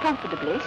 comfortably.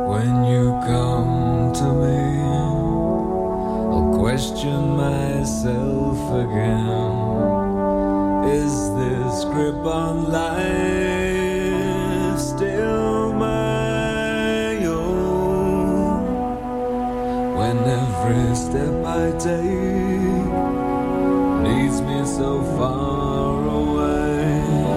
When you come to me, I'll question myself again. Is this grip on life still my own? When every step I take leads me so far away,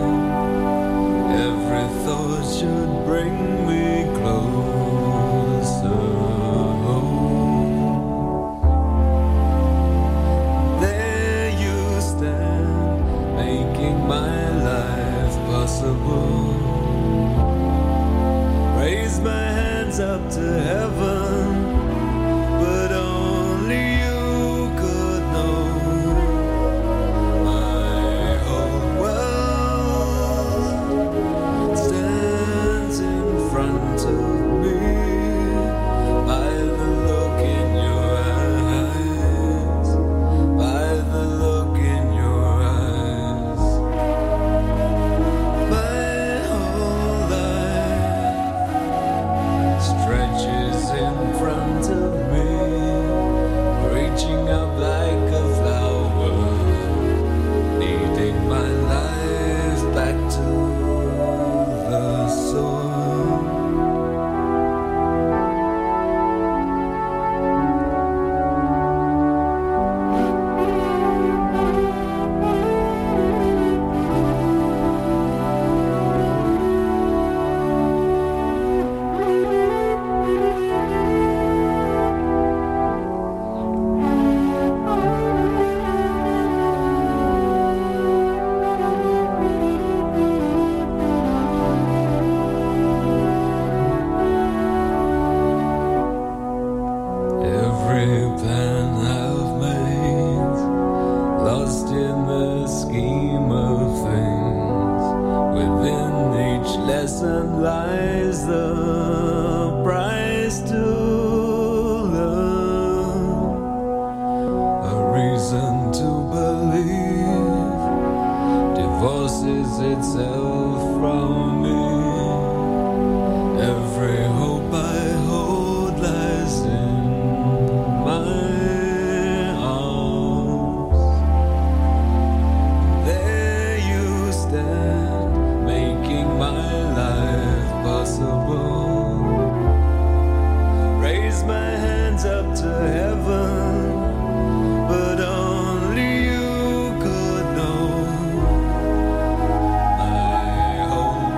every thought should bring me closer home. There you stand, making my life possible. Raise my hands up to heaven, but only you could know. My whole world stands in front of me. By the look in your eyes, by the look in your eyes, my whole life stretches in front of me, reaching up like a flower, leading my life back to the soil. Every plan I've made, lost in the scheme of things. Within each lesson lies the price to learn, a reason to believe divorces itself from me. Every hope I hold lies in my arms. There you stand, making my life possible. Raise my hands up to heaven, but only you could know. My whole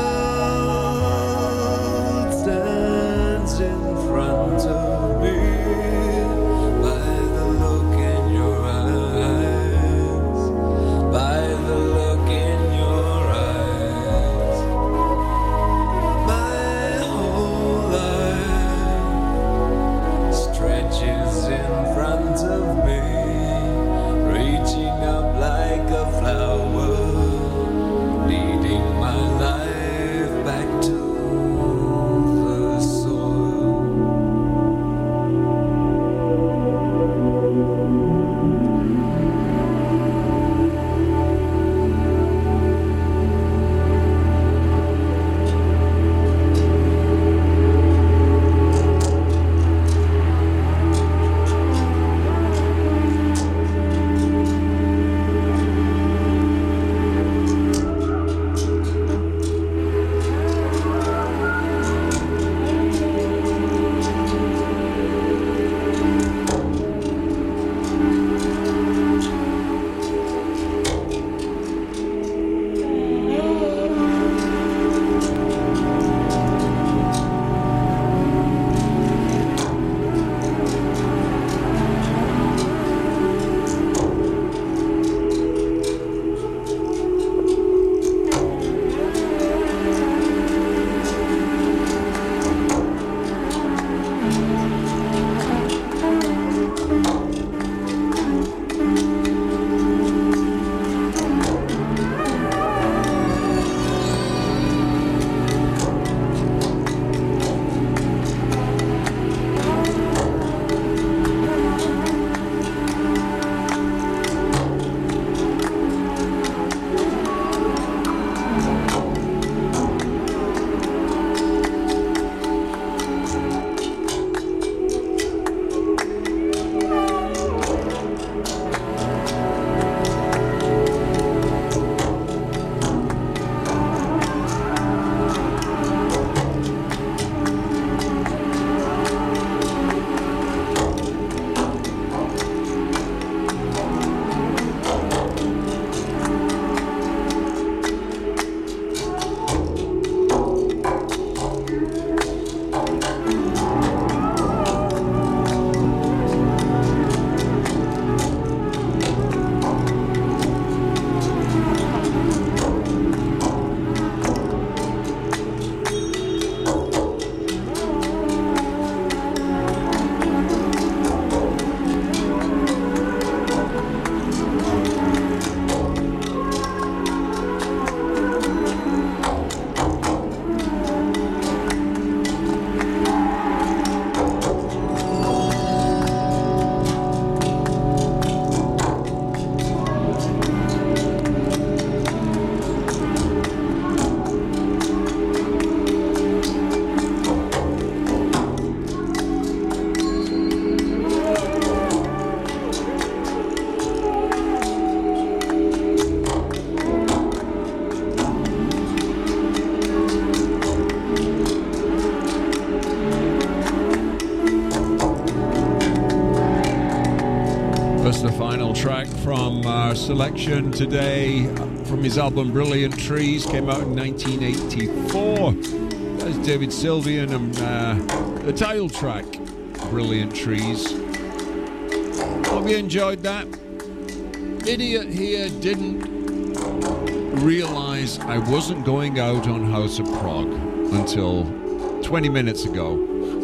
world stands in front of me. By the look in your eyes, by the look in your eyes, my whole life stretches in front Just the final track from our selection today from his album Brilliant Trees, came out in 1984. That's David Sylvian and the title track, Brilliant Trees. Hope you enjoyed that. Idiot here didn't realise I wasn't going out on House of Prog until 20 minutes ago.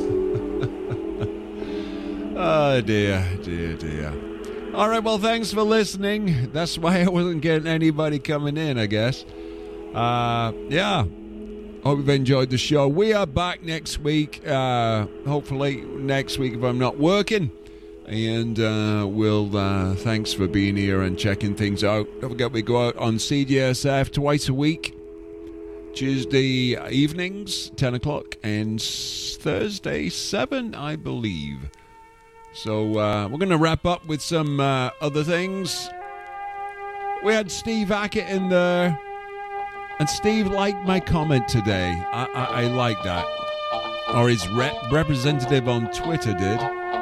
Oh dear. All right, well, thanks for listening. That's why I wasn't getting anybody coming in, I guess. Yeah. Hope you've enjoyed the show. We are back next week. Hopefully next week if I'm not working. And thanks for being here and checking things out. Don't forget we go out on CJSF twice a week. Tuesday evenings, 10 o'clock, and Thursday, 7, I believe. So we're going to wrap up with some other things. We had Steve Hackett in there, and Steve liked my comment today. I like that. Or his representative on Twitter did.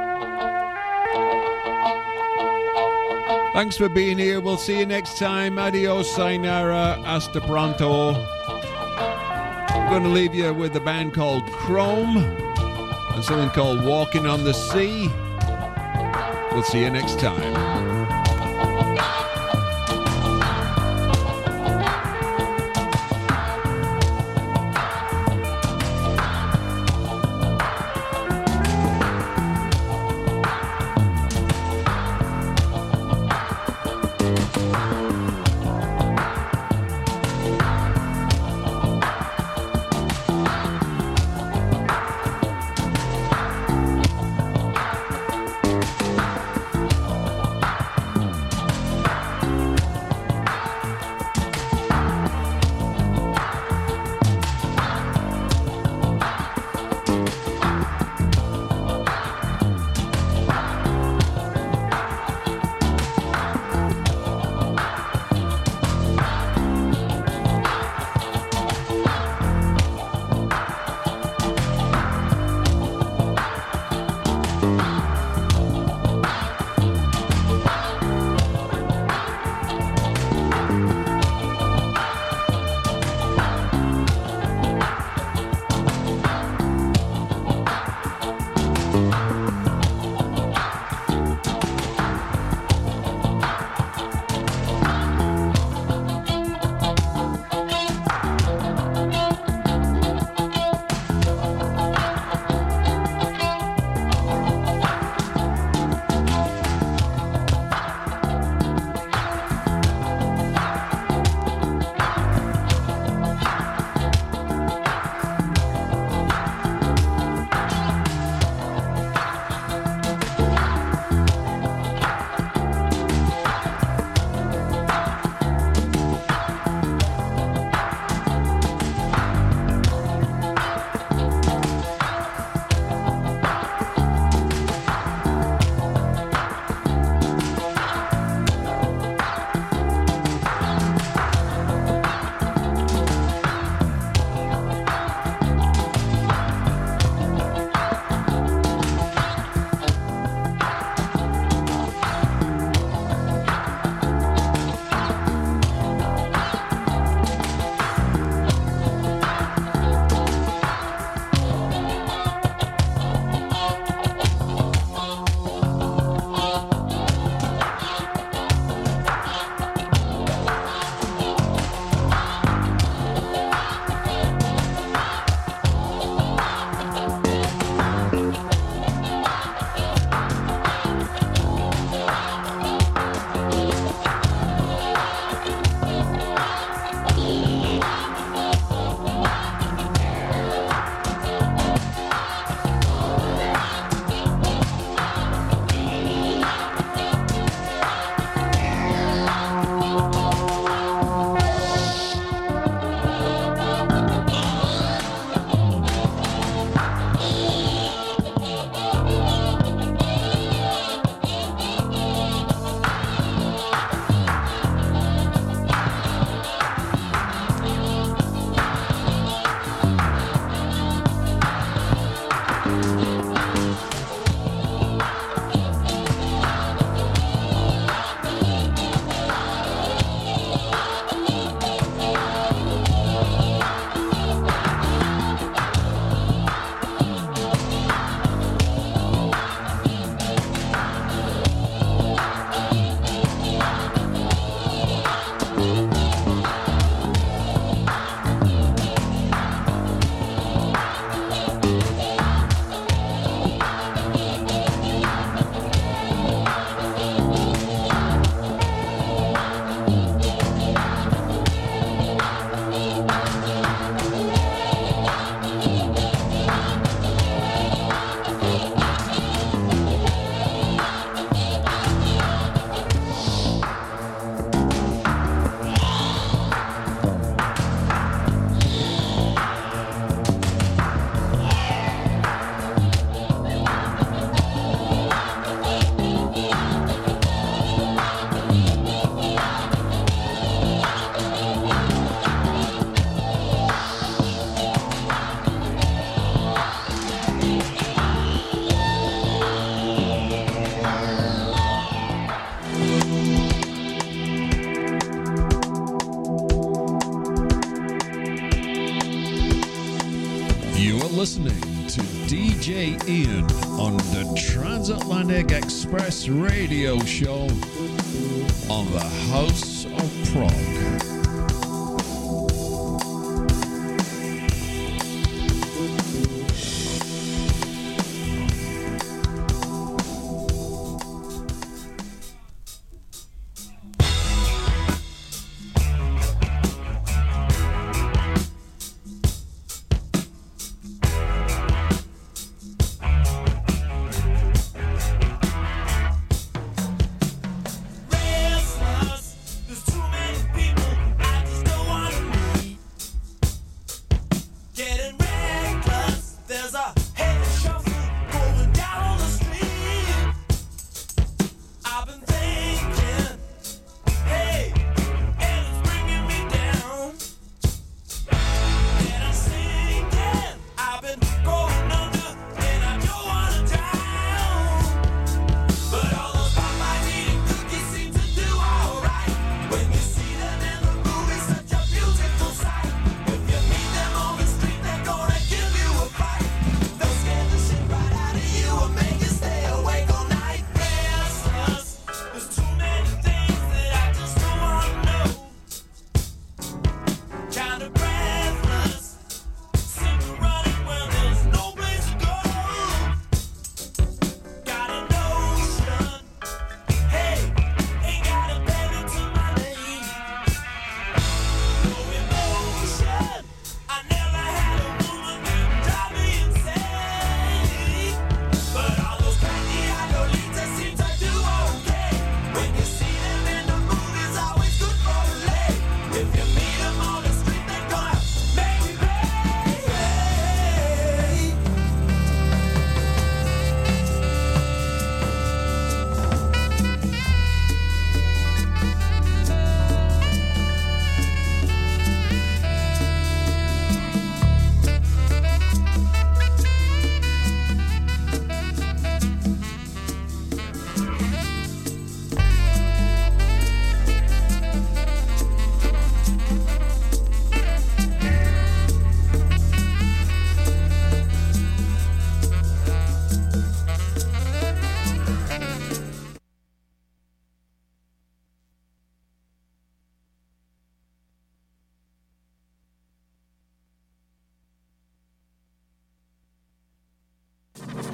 Thanks for being here. We'll see you next time. Adios, sayonara, hasta pronto. I'm going to leave you with a band called Chrome and something called Walking on the Sea. We'll see you next time. DJ Ian on the Transatlantic Express radio show on the House of Prog.